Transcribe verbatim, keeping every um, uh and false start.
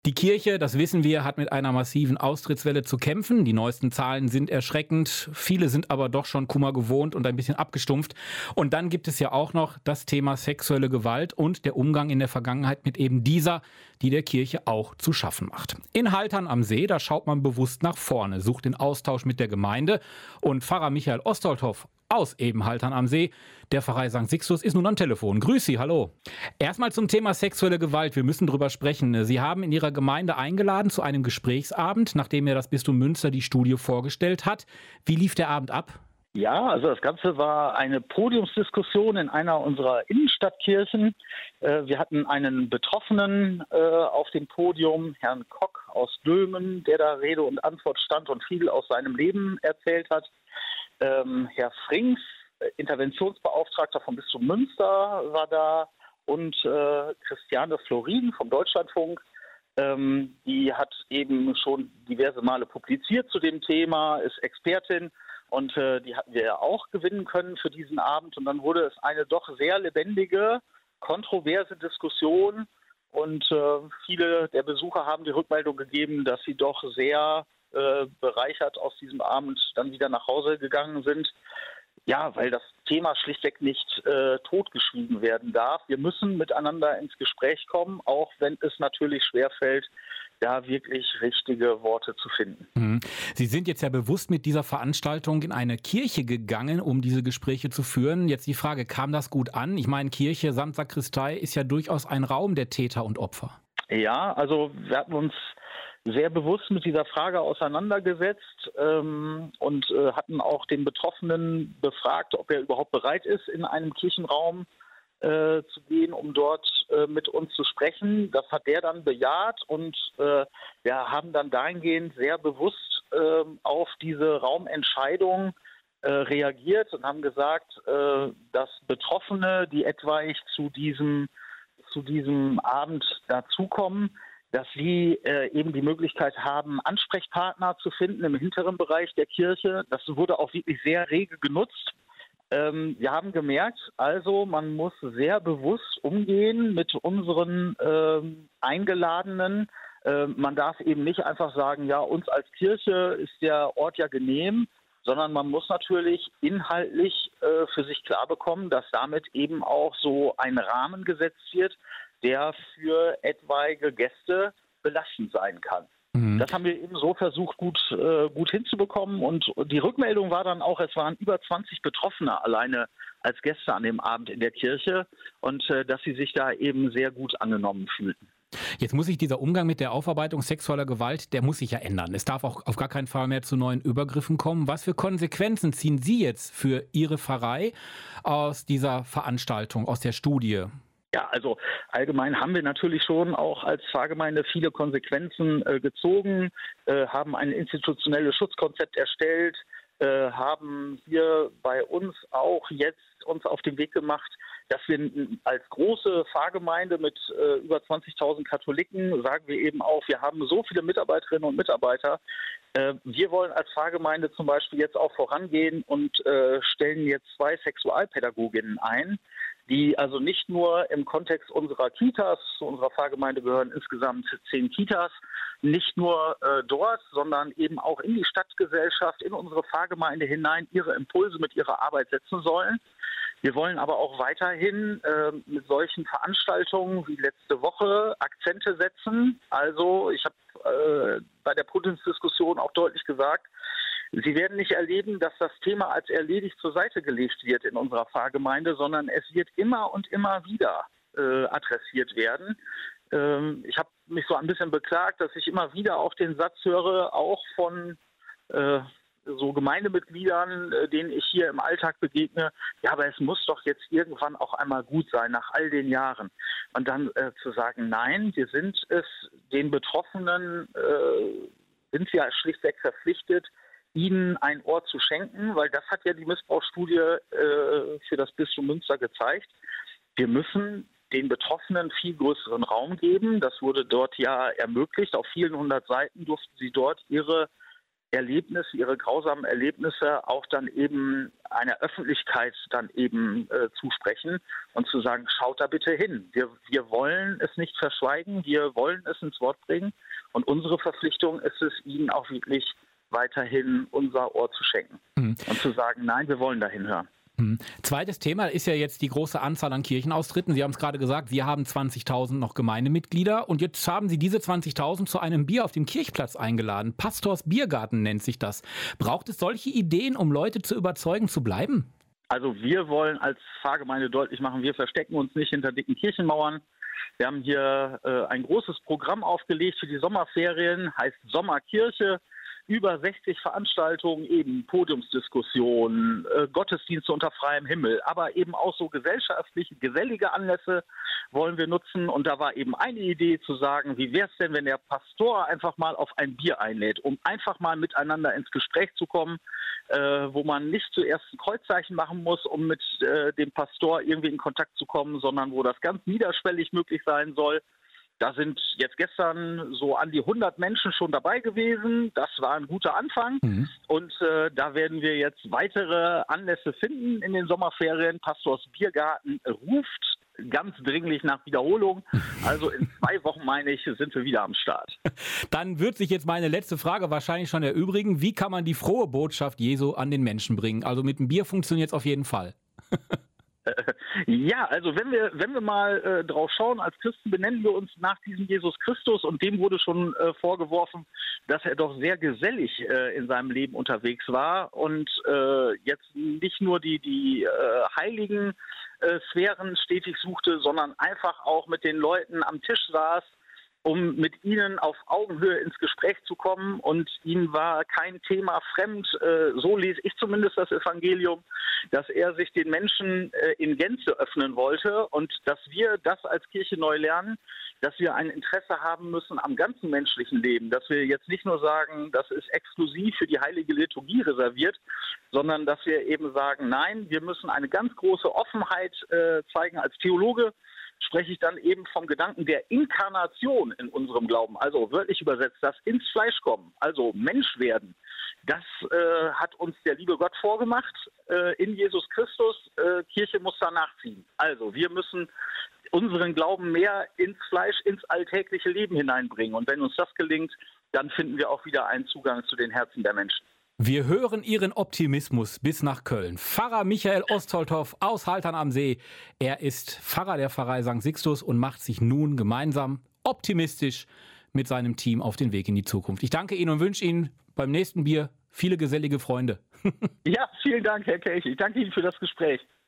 Die Kirche, das wissen wir, hat mit einer massiven Austrittswelle zu kämpfen. Die neuesten Zahlen sind erschreckend. Viele sind aber doch schon Kummer gewohnt und ein bisschen abgestumpft. Und dann gibt es ja auch noch das Thema sexuelle Gewalt und der Umgang in der Vergangenheit mit eben dieser, die der Kirche auch zu schaffen macht. In Haltern am See, da schaut man bewusst nach vorne, sucht den Austausch mit der Gemeinde. Und Pfarrer Michael Ostolthoff aus eben Haltern am See, der Pfarrei Sankt Sixtus, ist nun am Telefon. Grüß Sie, hallo. Erstmal zum Thema sexuelle Gewalt. Wir müssen drüber sprechen. Sie haben in Ihrer Gemeinde eingeladen zu einem Gesprächsabend, nachdem ja das Bistum Münster die Studie vorgestellt hat. Wie lief der Abend ab? Ja, also das Ganze war eine Podiumsdiskussion in einer unserer Innenstadtkirchen. Wir hatten einen Betroffenen auf dem Podium, Herrn Kock aus Dülmen, der da Rede und Antwort stand und viel aus seinem Leben erzählt hat. Herr Frings, Interventionsbeauftragter vom Bistum Münster, war da und Christiane Florin vom Deutschlandfunk. Die hat eben schon diverse Male publiziert zu dem Thema, ist Expertin. Und äh, die hatten wir ja auch gewinnen können für diesen Abend. Und dann wurde es eine doch sehr lebendige, kontroverse Diskussion. Und äh, viele der Besucher haben die Rückmeldung gegeben, dass sie doch sehr äh, bereichert aus diesem Abend dann wieder nach Hause gegangen sind. Ja, weil das Thema schlichtweg nicht äh, totgeschwiegen werden darf. Wir müssen miteinander ins Gespräch kommen, auch wenn es natürlich schwerfällt, da wirklich richtige Worte zu finden. Sie sind jetzt ja bewusst mit dieser Veranstaltung in eine Kirche gegangen, um diese Gespräche zu führen. Jetzt die Frage, kam das gut an? Ich meine, Kirche samt Sakristei ist ja durchaus ein Raum der Täter und Opfer. Ja, also wir hatten uns sehr bewusst mit dieser Frage auseinandergesetzt ähm, und äh, hatten auch den Betroffenen befragt, ob er überhaupt bereit ist, in einem Kirchenraum Äh, zu gehen, um dort äh, mit uns zu sprechen. Das hat der dann bejaht und äh, wir haben dann dahingehend sehr bewusst äh, auf diese Raumentscheidung äh, reagiert und haben gesagt, äh, dass Betroffene, die etwaig zu diesem, zu diesem Abend dazukommen, dass sie äh, eben die Möglichkeit haben, Ansprechpartner zu finden im hinteren Bereich der Kirche. Das wurde auch wirklich sehr rege genutzt. Wir haben gemerkt, also man muss sehr bewusst umgehen mit unseren ähm, Eingeladenen. Äh, man darf eben nicht einfach sagen, ja, uns als Kirche ist der Ort ja genehm, sondern man muss natürlich inhaltlich äh, für sich klar bekommen, dass damit eben auch so ein Rahmen gesetzt wird, der für etwaige Gäste belastend sein kann. Das haben wir eben so versucht, gut, äh, gut hinzubekommen. Und die Rückmeldung war dann auch, es waren über zwanzig Betroffene alleine als Gäste an dem Abend in der Kirche und äh, dass sie sich da eben sehr gut angenommen fühlten. Jetzt muss sich dieser Umgang mit der Aufarbeitung sexueller Gewalt, der muss sich ja ändern. Es darf auch auf gar keinen Fall mehr zu neuen Übergriffen kommen. Was für Konsequenzen ziehen Sie jetzt für Ihre Pfarrei aus dieser Veranstaltung, aus der Studie? Ja, also allgemein haben wir natürlich schon auch als Pfarrgemeinde viele Konsequenzen äh, gezogen, äh, haben ein institutionelles Schutzkonzept erstellt, äh, haben hier bei uns auch jetzt uns auf den Weg gemacht, dass wir als große Pfarrgemeinde mit äh, über zwanzigtausend Katholiken, sagen wir eben auch, wir haben so viele Mitarbeiterinnen und Mitarbeiter. Äh, wir wollen als Pfarrgemeinde zum Beispiel jetzt auch vorangehen und äh, stellen jetzt zwei Sexualpädagoginnen ein, die also nicht nur im Kontext unserer Kitas, zu unserer Pfarrgemeinde gehören insgesamt zehn Kitas, nicht nur äh, dort, sondern eben auch in die Stadtgesellschaft, in unsere Pfarrgemeinde hinein ihre Impulse mit ihrer Arbeit setzen sollen. Wir wollen aber auch weiterhin äh, mit solchen Veranstaltungen wie letzte Woche Akzente setzen. Also ich habe äh, bei der Podiumsdiskussion auch deutlich gesagt, Sie werden nicht erleben, dass das Thema als erledigt zur Seite gelegt wird in unserer Pfarrgemeinde, sondern es wird immer und immer wieder äh, adressiert werden. Ähm, ich habe mich so ein bisschen beklagt, dass ich immer wieder auch den Satz höre, auch von äh, so Gemeindemitgliedern, äh, denen ich hier im Alltag begegne, ja, aber es muss doch jetzt irgendwann auch einmal gut sein, nach all den Jahren. Und dann äh, zu sagen, nein, wir sind es den Betroffenen, äh, sind wir schlichtweg verpflichtet, ihnen ein Ohr zu schenken, weil das hat ja die Missbrauchsstudie äh, für das Bistum Münster gezeigt. Wir müssen den Betroffenen viel größeren Raum geben. Das wurde dort ja ermöglicht. Auf vielen hundert Seiten durften sie dort ihre Erlebnisse, ihre grausamen Erlebnisse auch dann eben einer Öffentlichkeit dann eben äh, zusprechen und zu sagen, schaut da bitte hin. Wir, wir wollen es nicht verschweigen, wir wollen es ins Wort bringen und unsere Verpflichtung ist es, ihnen auch wirklich weiterhin unser Ohr zu schenken mhm. und zu sagen, nein, wir wollen dahin hören. Mhm. Zweites Thema ist ja jetzt die große Anzahl an Kirchenaustritten. Sie haben es gerade gesagt, wir haben zwanzigtausend noch Gemeindemitglieder und jetzt haben Sie diese zwanzigtausend zu einem Bier auf dem Kirchplatz eingeladen. Pastors Biergarten nennt sich das. Braucht es solche Ideen, um Leute zu überzeugen, zu bleiben? Also wir wollen als Pfarrgemeinde deutlich machen, wir verstecken uns nicht hinter dicken Kirchenmauern. Wir haben hier äh, ein großes Programm aufgelegt für die Sommerferien, heißt Sommerkirche. Über sechzig Veranstaltungen, eben Podiumsdiskussionen, äh, Gottesdienste unter freiem Himmel, aber eben auch so gesellschaftliche, gesellige Anlässe wollen wir nutzen. Und da war eben eine Idee zu sagen, wie wäre es denn, wenn der Pastor einfach mal auf ein Bier einlädt, um einfach mal miteinander ins Gespräch zu kommen, äh, wo man nicht zuerst ein Kreuzzeichen machen muss, um mit äh, dem Pastor irgendwie in Kontakt zu kommen, sondern wo das ganz niederschwellig möglich sein soll. Da sind jetzt gestern so an die hundert Menschen schon dabei gewesen. Das war ein guter Anfang. Mhm. Und äh, da werden wir jetzt weitere Anlässe finden in den Sommerferien. Pastors Biergarten ruft ganz dringlich nach Wiederholung. Also in zwei Wochen, meine ich, sind wir wieder am Start. Dann wird sich jetzt meine letzte Frage wahrscheinlich schon erübrigen. Wie kann man die frohe Botschaft Jesu an den Menschen bringen? Also mit dem Bier funktioniert es auf jeden Fall. Ja, also wenn wir wenn wir mal äh, drauf schauen, als Christen benennen wir uns nach diesem Jesus Christus und dem wurde schon äh, vorgeworfen, dass er doch sehr gesellig äh, in seinem Leben unterwegs war und äh, jetzt nicht nur die die äh, heiligen äh, Sphären stetig suchte, sondern einfach auch mit den Leuten am Tisch saß, um mit ihnen auf Augenhöhe ins Gespräch zu kommen und ihm war kein Thema fremd, äh, so lese ich zumindest das Evangelium, dass er sich den Menschen äh, in Gänze öffnen wollte und dass wir das als Kirche neu lernen, dass wir ein Interesse haben müssen am ganzen menschlichen Leben, dass wir jetzt nicht nur sagen, das ist exklusiv für die heilige Liturgie reserviert, sondern dass wir eben sagen, nein, wir müssen eine ganz große Offenheit äh, zeigen. Als Theologe spreche ich dann eben vom Gedanken der Inkarnation in unserem Glauben, also wörtlich übersetzt, das ins Fleisch kommen, also Mensch werden. Das äh, hat uns der liebe Gott vorgemacht äh, in Jesus Christus. Äh, Kirche muss da nachziehen. Also wir müssen unseren Glauben mehr ins Fleisch, ins alltägliche Leben hineinbringen. Und wenn uns das gelingt, dann finden wir auch wieder einen Zugang zu den Herzen der Menschen. Wir hören Ihren Optimismus bis nach Köln. Pfarrer Michael Ostholthoff aus Haltern am See. Er ist Pfarrer der Pfarrei Sankt Sixtus und macht sich nun gemeinsam optimistisch mit seinem Team auf den Weg in die Zukunft. Ich danke Ihnen und wünsche Ihnen beim nächsten Bier viele gesellige Freunde. Ja, vielen Dank, Herr Kelch. Ich danke Ihnen für das Gespräch.